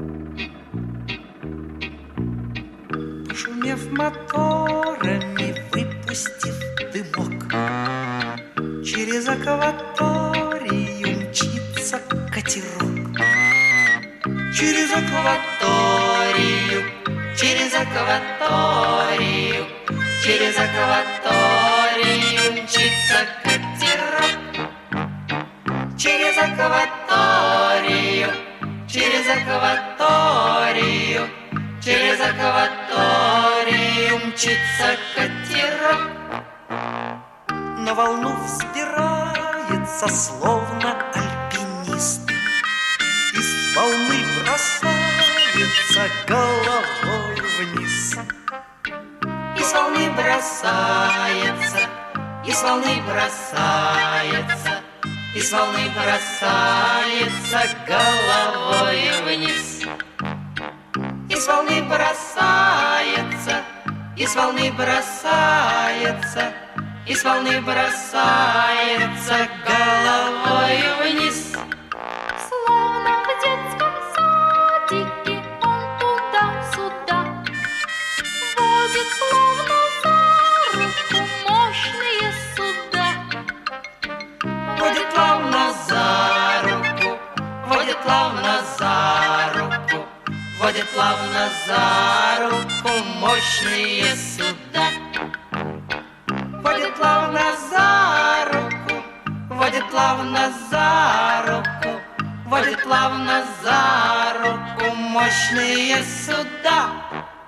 Шумев моторами, выпустив дымок, через акваторию мчится катерок. Через акваторию, через акваторию, через акваторию мчится катерок. Через акваторию, через акваторию, через акваторию мчится катерок. На волну взбирается, словно альпинист, и с волны бросается головой вниз. И с волны бросается, и с волны бросается, и с волны бросается головой вниз. И с волны бросается, и с волны бросается, и с волны бросается головой вниз. Словно в детском садике он туда-сюда водит плавно за руку мощные суда. Водит плавно за руку, водит плавно за руку, водит плавно за руку мощные суда. Водит плавно за руку, водит плавно за руку, водит плавно за руку мощные суда.